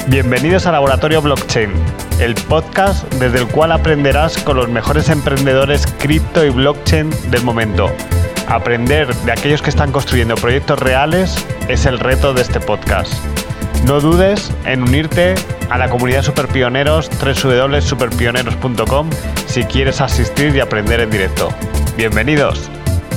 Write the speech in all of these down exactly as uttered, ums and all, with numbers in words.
Bienvenidos a Laboratorio Blockchain, el podcast desde el cual aprenderás con los mejores emprendedores cripto y blockchain del momento. Aprender de aquellos que están construyendo proyectos reales es el reto de este podcast. No dudes en unirte a la comunidad Superpioneros doble u doble u doble u punto superpioneros punto com si quieres asistir y aprender en directo. ¡Bienvenidos!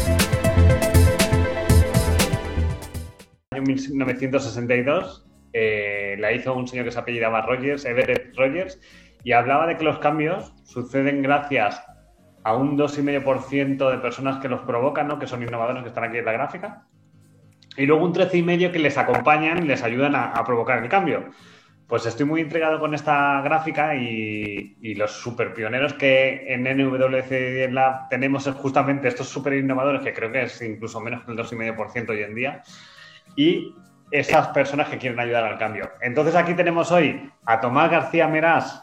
En mil novecientos sesenta y dos eh, la hizo un señor que se apellidaba Rogers, Everett Rogers, y hablaba de que los cambios suceden gracias a un dos coma cinco por ciento de personas que los provocan, ¿no? Que son innovadores, que están aquí en la gráfica, y luego un trece coma cinco por ciento que les acompañan y les ayudan a, a provocar el cambio. Pues estoy muy intrigado con esta gráfica y, y los superpioneros que en N W C diez Lab tenemos es justamente estos super innovadores, que creo que es incluso menos que el dos coma cinco por ciento hoy en día, y esas personas que quieren ayudar al cambio. Entonces aquí tenemos hoy a Tomás García Meras,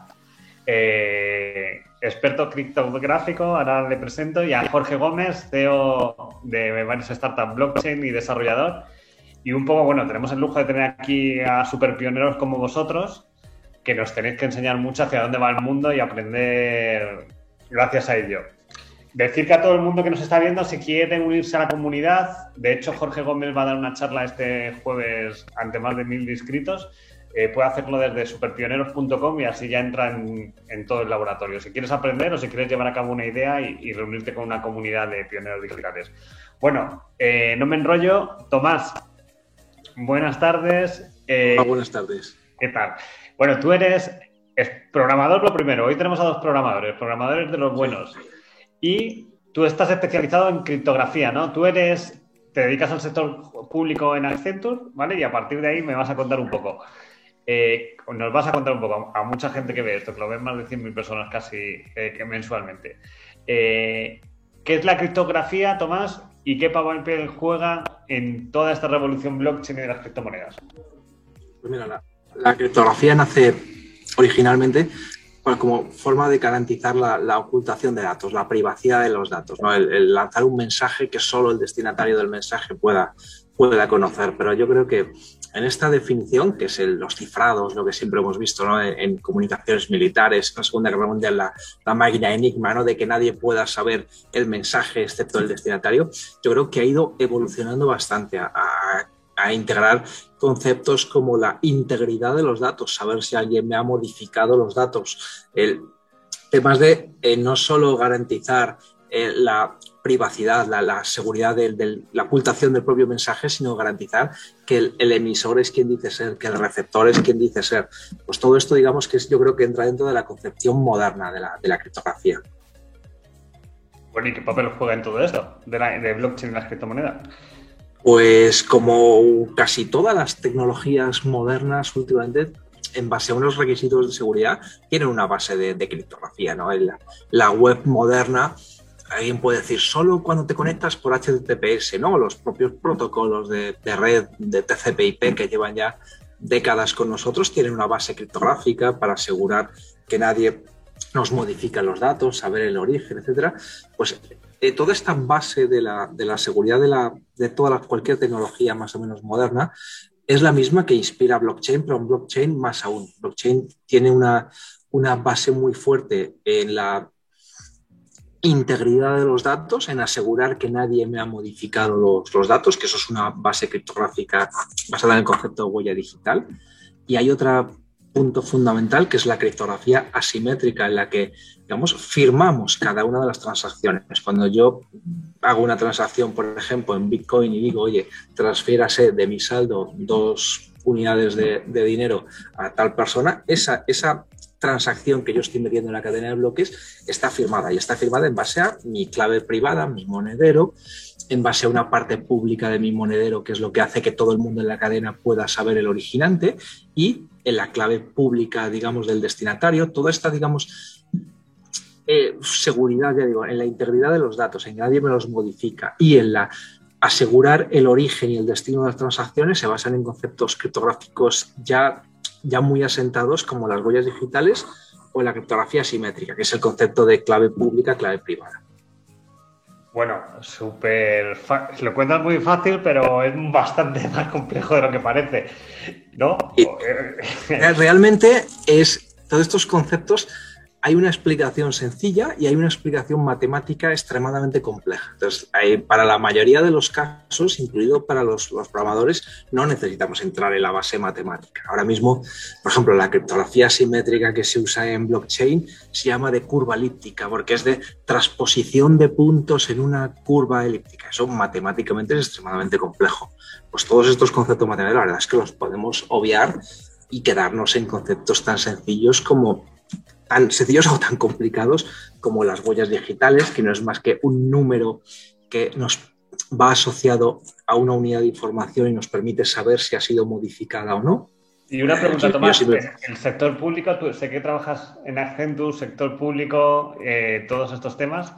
eh, experto criptográfico, ahora le presento, y a Jorge Gómez, C E O de varias startups blockchain y desarrollador. Y un poco, bueno, tenemos el lujo de tener aquí a superpioneros como vosotros, que nos tenéis que enseñar mucho hacia dónde va el mundo y aprender gracias a ello. Decir que a todo el mundo que nos está viendo, si quieren unirse a la comunidad, de hecho Jorge Gómez va a dar una charla este jueves ante más de mil inscritos, eh, puede hacerlo desde superpioneros punto com y así ya entra en, en todo el laboratorio. Si quieres aprender o si quieres llevar a cabo una idea y, y reunirte con una comunidad de pioneros digitales. Bueno, eh, no me enrollo. Tomás, buenas tardes. Eh, Hola, buenas tardes. ¿Qué tal? Bueno, tú eres programador lo primero. Hoy tenemos a dos programadores, programadores de los buenos. Sí. Y tú estás especializado en criptografía, ¿no? Tú eres, te dedicas al sector público en Accenture, ¿vale? Y a partir de ahí me vas a contar un poco. Eh, nos vas a contar un poco a mucha gente que ve esto, que lo ven más de cien mil personas casi eh, que mensualmente. Eh, ¿Qué es la criptografía, Tomás? ¿Y qué papel juega en toda esta revolución blockchain y de las criptomonedas? Pues mira, la, la criptografía nace originalmente pues como forma de garantizar la, la ocultación de datos, la privacidad de los datos, ¿no? El, el lanzar un mensaje que solo el destinatario del mensaje pueda, pueda conocer. Pero yo creo que en esta definición, que es el, los cifrados, lo que siempre hemos visto, ¿no? en, en comunicaciones militares, en la Segunda Guerra Mundial, la, la máquina Enigma, ¿no? De que nadie pueda saber el mensaje excepto el destinatario, yo creo que ha ido evolucionando bastante a, a a integrar conceptos como la integridad de los datos, saber si alguien me ha modificado los datos, el temas de eh, no solo garantizar eh, la privacidad, la, la seguridad, de, de la ocultación del propio mensaje, sino garantizar que el, el emisor es quien dice ser, que el receptor es quien dice ser. Pues todo esto, digamos, que es, yo creo que entra dentro de la concepción moderna de la, de la criptografía. Bueno, ¿y qué papel juega en todo esto de, la, de blockchain y las criptomonedas? Pues como casi todas las tecnologías modernas últimamente, en base a unos requisitos de seguridad, tienen una base de, de criptografía, ¿no? La, la web moderna, alguien puede decir, solo cuando te conectas por H T T P S, ¿no? Los propios protocolos de, de red de T C P I P que llevan ya décadas con nosotros tienen una base criptográfica para asegurar que nadie nos modifica los datos, saber el origen, etcétera. Pues eh, toda esta base de la, de la seguridad de, la, de toda la, cualquier tecnología más o menos moderna es la misma que inspira blockchain, pero en blockchain más aún. Blockchain tiene una, una base muy fuerte en la integridad de los datos, en asegurar que nadie me ha modificado los, los datos, que eso es una base criptográfica basada en el concepto de huella digital. Y hay otra punto fundamental, que es la criptografía asimétrica, en la que, digamos, firmamos cada una de las transacciones. Cuando yo hago una transacción, por ejemplo, en Bitcoin y digo, oye, transfiérase de mi saldo dos unidades de, de dinero a tal persona, esa, esa transacción que yo estoy metiendo en la cadena de bloques está firmada y está firmada en base a mi clave privada, mi monedero, en base a una parte pública de mi monedero, que es lo que hace que todo el mundo en la cadena pueda saber el originante, y en la clave pública, digamos, del destinatario, toda esta, digamos, eh, seguridad, ya digo, en la integridad de los datos, en que nadie me los modifica, y en la asegurar el origen y el destino de las transacciones, se basan en conceptos criptográficos ya, ya muy asentados, como las huellas digitales o en la criptografía asimétrica, que es el concepto de clave pública, clave privada. Bueno, súper fácil. Lo cuentas muy fácil, pero es bastante más complejo de lo que parece, ¿no? Y realmente es todos estos conceptos. Hay una explicación sencilla y hay una explicación matemática extremadamente compleja. Entonces, hay, para la mayoría de los casos, incluido para los, los programadores, no necesitamos entrar en la base matemática. Ahora mismo, por ejemplo, la criptografía simétrica que se usa en blockchain se llama de curva elíptica, porque es de transposición de puntos en una curva elíptica. Eso matemáticamente es extremadamente complejo. Pues todos estos conceptos matemáticos, la verdad es que los podemos obviar y quedarnos en conceptos tan sencillos como tan sencillos o tan complicados como las huellas digitales, que no es más que un número que nos va asociado a una unidad de información y nos permite saber si ha sido modificada o no. Y una pregunta, Tomás, el sector público, tú sé que trabajas en Accenture, sector público, eh, todos estos temas,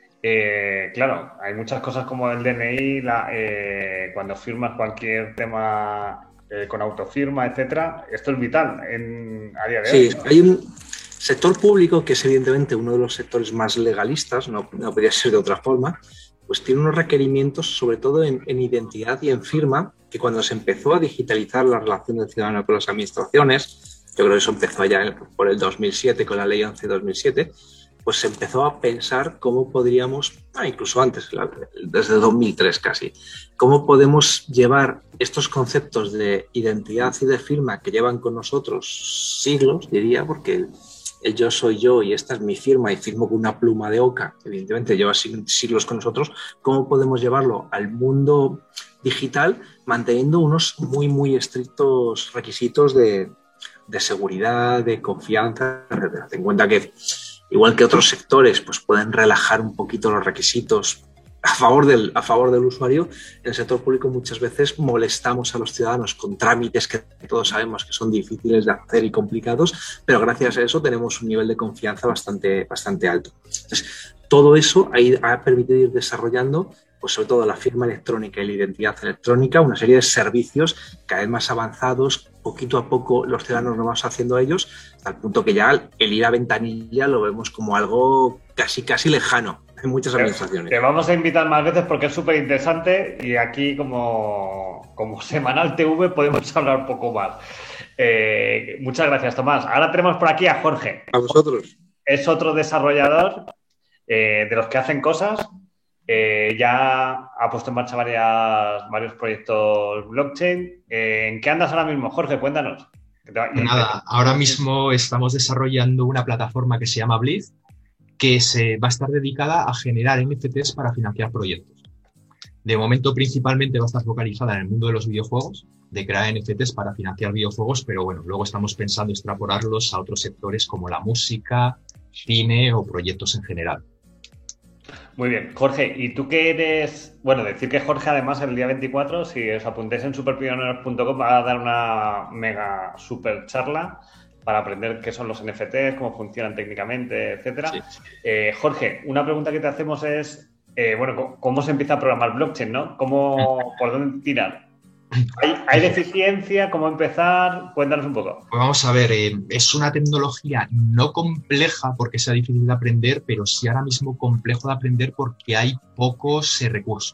eh, claro, hay muchas cosas como el D N I, la, eh, cuando firmas cualquier tema eh, con autofirma, etcétera, esto es vital en, a día de hoy. Sí, hay un sector público, que es evidentemente uno de los sectores más legalistas, no, no podría ser de otra forma, pues tiene unos requerimientos, sobre todo en, en identidad y en firma, que cuando se empezó a digitalizar la relación del ciudadano con las administraciones, yo creo que eso empezó ya por el dos mil siete, con la ley once dos mil siete, pues se empezó a pensar cómo podríamos, ah, incluso antes, desde dos mil tres casi, cómo podemos llevar estos conceptos de identidad y de firma que llevan con nosotros siglos, diría, porque el, el yo soy yo y esta es mi firma y firmo con una pluma de oca, que evidentemente lleva siglos con nosotros, cómo podemos llevarlo al mundo digital manteniendo unos muy, muy estrictos requisitos de, de seguridad, de confianza, etcétera. Ten en cuenta que igual que otros sectores, pues pueden relajar un poquito los requisitos a favor del, a favor del usuario. En el sector público muchas veces molestamos a los ciudadanos con trámites que todos sabemos que son difíciles de hacer y complicados, pero gracias a eso tenemos un nivel de confianza bastante, bastante alto. Entonces, todo eso ha permitido ir desarrollando, pues sobre todo la firma electrónica y la identidad electrónica, una serie de servicios cada vez más avanzados. Poquito a poco los ciudadanos nos vamos haciendo a ellos, hasta el punto que ya el ir a ventanilla lo vemos como algo casi casi lejano en muchas administraciones. Te vamos a invitar más veces porque es súper interesante y aquí como, como Semanal T V podemos hablar un poco más. Eh, muchas gracias, Tomás. Ahora tenemos por aquí a Jorge. A vosotros. Es otro desarrollador eh, de los que hacen cosas. Eh, ya ha puesto en marcha varias, varios proyectos blockchain. Eh, ¿En qué andas ahora mismo, Jorge? Cuéntanos. Nada, ahora mismo estamos desarrollando una plataforma que se llama Blitz, que se va a estar dedicada a generar N F Ts para financiar proyectos. De momento, principalmente va a estar focalizada en el mundo de los videojuegos, de crear N F Ts para financiar videojuegos, pero bueno, luego estamos pensando extrapolarlos a otros sectores como la música, cine o proyectos en general. Muy bien, Jorge, ¿y tú qué eres? Bueno, decir que Jorge, además, el día veinticuatro, si os apuntáis en superpioneros punto com, va a dar una mega super charla para aprender qué son los N F Ts, cómo funcionan técnicamente, etcétera. Sí. Eh, Jorge, una pregunta que te hacemos es, eh, bueno, ¿cómo se empieza a programar blockchain, no? ¿Cómo, por dónde tirar? ¿Hay, ¿Hay deficiencia? ¿Cómo empezar? Cuéntanos un poco. Pues vamos a ver, eh, es una tecnología no compleja porque sea difícil de aprender, pero sí ahora mismo complejo de aprender porque hay pocos eh, recursos.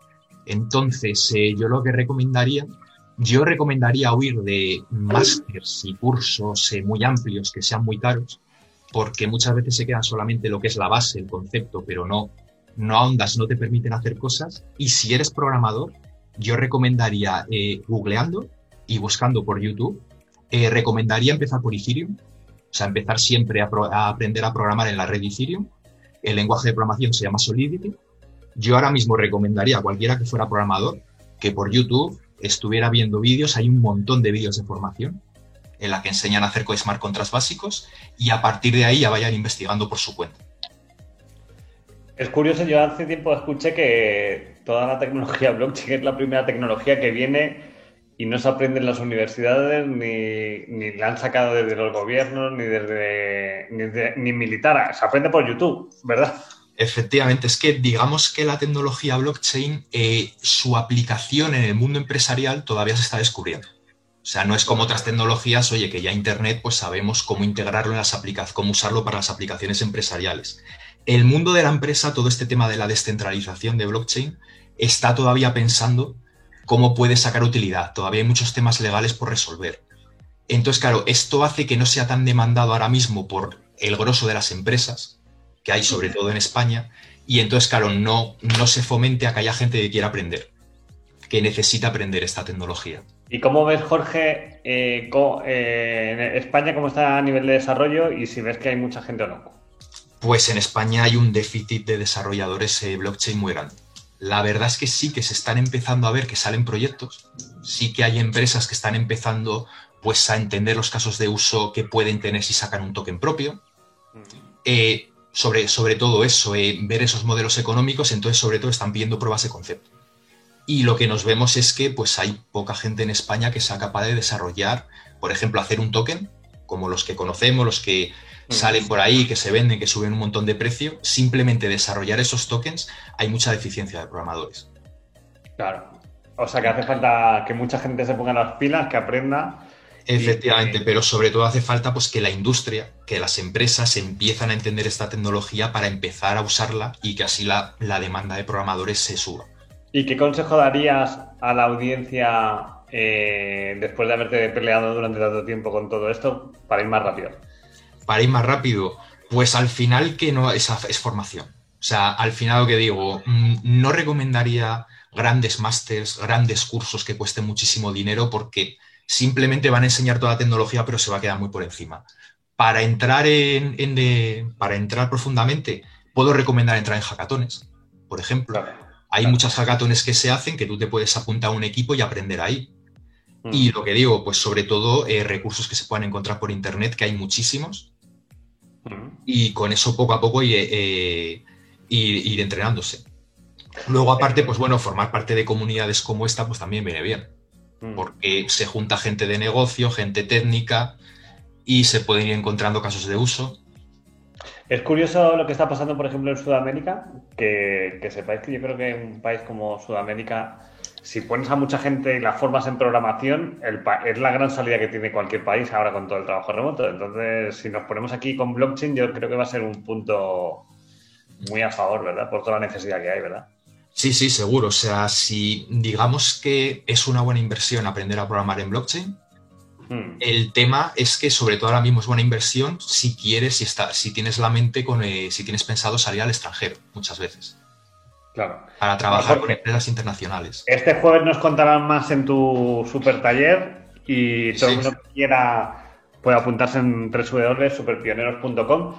Entonces, eh, yo lo que recomendaría, yo recomendaría huir de másters y cursos eh, muy amplios que sean muy caros, porque muchas veces se quedan solamente lo que es la base, el concepto, pero no, no ahondas, no te permiten hacer cosas. Y si eres programador, yo recomendaría eh, googleando y buscando por YouTube. Eh, recomendaría empezar por Ethereum, o sea, empezar siempre a, pro, a aprender a programar en la red Ethereum. El lenguaje de programación se llama Solidity. Yo ahora mismo recomendaría a cualquiera que fuera programador que por YouTube estuviera viendo vídeos. Hay un montón de vídeos de formación en la que enseñan a hacer smart contracts básicos y a partir de ahí ya vayan investigando por su cuenta. Es curioso, yo hace tiempo escuché que toda la tecnología blockchain es la primera tecnología que viene y no se aprende en las universidades, ni, ni la han sacado desde los gobiernos, ni desde ni, de, ni militar. Se aprende por YouTube, ¿verdad? Efectivamente, es que digamos que la tecnología blockchain, eh, su aplicación en el mundo empresarial todavía se está descubriendo. O sea, no es como otras tecnologías, oye, que ya Internet, pues sabemos cómo integrarlo en las aplicaciones, cómo usarlo para las aplicaciones empresariales. el mundo de la empresa, todo este tema de la descentralización de blockchain, está todavía pensando cómo puede sacar utilidad. Todavía hay muchos temas legales por resolver. Entonces, claro, esto hace que no sea tan demandado ahora mismo por el grosso de las empresas, que hay sobre todo en España, y entonces, claro, no, no se fomente a que haya gente que quiera aprender, que necesita aprender esta tecnología. ¿Y cómo ves, Jorge, eh, co- eh, en España cómo está a nivel de desarrollo y si ves que hay mucha gente o no? Pues en España hay un déficit de desarrolladores eh, blockchain muy grande. La verdad es que sí que se están empezando a ver que salen proyectos, sí que hay empresas que están empezando pues a entender los casos de uso que pueden tener si sacan un token propio. Eh, sobre, sobre todo eso, eh, ver esos modelos económicos, entonces sobre todo están pidiendo pruebas de concepto. Y lo que nos vemos es que pues hay poca gente en España que sea capaz de desarrollar, por ejemplo, hacer un token, como los que conocemos, los que salen por ahí, que se venden, que suben un montón de precio. Simplemente desarrollar esos tokens, hay mucha deficiencia de programadores. Claro. O sea que hace falta que mucha gente se ponga las pilas, que aprenda. Efectivamente, y... pero sobre todo hace falta pues que la industria, que las empresas empiezan a entender esta tecnología para empezar a usarla y que así la, la demanda de programadores se suba. ¿Y qué consejo darías a la audiencia eh, después de haberte peleado durante tanto tiempo con todo esto para ir más rápido? Para ir más rápido, pues al final que no es, es formación. O sea, al final lo que digo, no recomendaría grandes másters, grandes cursos que cuesten muchísimo dinero porque simplemente van a enseñar toda la tecnología pero se va a quedar muy por encima. Para entrar, en, en de, para entrar profundamente, puedo recomendar entrar en hackatones, por ejemplo. Claro. Hay Claro. muchas hackatones que se hacen que tú te puedes apuntar a un equipo y aprender ahí. Mm. Y lo que digo, pues sobre todo eh, recursos que se puedan encontrar por internet, que hay muchísimos, Mm. y con eso poco a poco ir, eh, ir, ir entrenándose. Luego, aparte, pues bueno, formar parte de comunidades como esta, pues también viene bien, Mm. porque se junta gente de negocio, gente técnica, y se pueden ir encontrando casos de uso. Es curioso lo que está pasando, por ejemplo, en Sudamérica, que, que sepáis que yo creo que en un país como Sudamérica, si pones a mucha gente y la formas en programación, el pa- es la gran salida que tiene cualquier país ahora con todo el trabajo remoto. Entonces, si nos ponemos aquí con blockchain, yo creo que va a ser un punto muy a favor, ¿verdad? Por toda la necesidad que hay, ¿verdad? Sí, sí, seguro. O sea, si digamos que es una buena inversión aprender a programar en blockchain, Hmm. el tema es que sobre todo ahora mismo es buena inversión si quieres, si, está, si tienes la mente, con, eh, si tienes pensado salir al extranjero muchas veces, Claro. para trabajar Bueno, con empresas internacionales. este jueves nos contarán más en tu super taller y todo el Sí. mundo que quiera puede apuntarse en doble u doble u doble punto superpioneros punto com.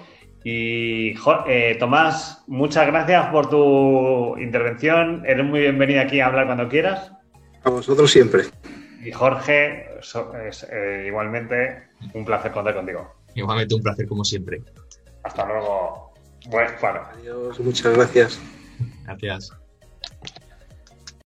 Y jo- eh, Tomás, muchas gracias por tu intervención. Eres muy bienvenido aquí a hablar cuando quieras. A vosotros siempre. Y Jorge, so- es, eh, igualmente un placer contar contigo. Igualmente un placer como siempre. Hasta luego. Buen paro. Adiós, muchas gracias. Gracias.